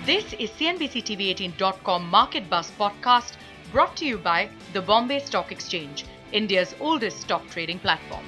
This is CNBC-TV18.com Market Buzz podcast brought to you by the Bombay Stock Exchange, India's oldest stock trading platform.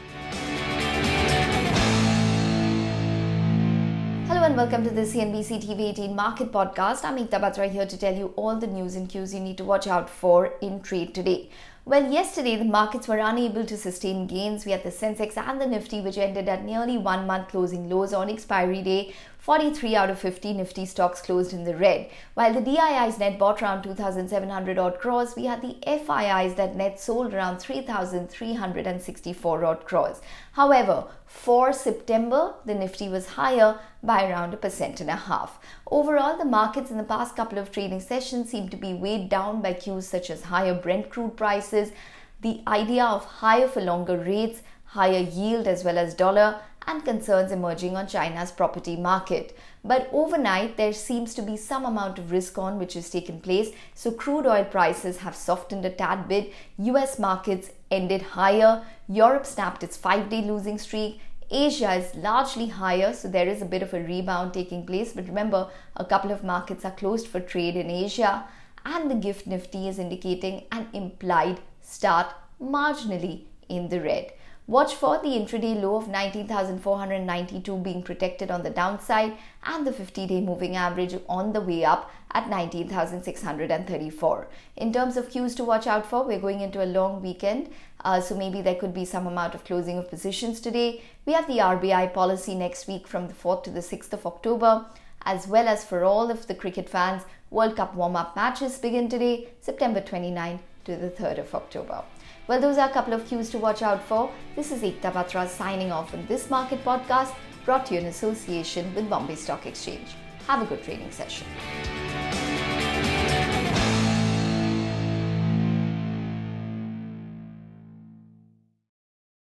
Hello and welcome to the CNBC TV18 Market Podcast. I'm Ekta Batra here to tell you all the news and cues you need to watch out for in trade today. Well, yesterday the markets were unable to sustain gains. We had the Sensex and the Nifty, which ended at nearly 1 month closing lows on expiry day. 43 out of 50 Nifty stocks closed in the red. While the DIIs net bought around 2,700 odd crores, we had the FIIs that net sold around 3,364 odd crores. However, for September, the Nifty was higher by around 1.5%. Overall, the markets in the past couple of trading sessions seem to be weighed down by cues such as higher Brent crude prices, the idea of higher for longer rates, higher yield as well as dollar, and concerns emerging on China's property market. But overnight, there seems to be some amount of risk on which has taken place. So crude oil prices have softened a tad bit. US markets ended higher. Europe snapped its 5-day losing streak. Asia is largely higher, so there is a bit of a rebound taking place. But remember, a couple of markets are closed for trade in Asia. And the GIFT Nifty is indicating an implied start marginally in the red. Watch for the intraday low of 19,492 being protected on the downside and the 50-day moving average on the way up at 19,634. In terms of cues to watch out for, we're going into a long weekend, so maybe there could be some amount of closing of positions today. We have the RBI policy next week from the 4th to the 6th of October, as well as for all of the cricket fans, World Cup warm-up matches begin today, September 29 to the 3rd of October. Well, those are a couple of cues to watch out for. This is Ekta Batra signing off on this market podcast brought to you in association with Bombay Stock Exchange. Have a good trading session.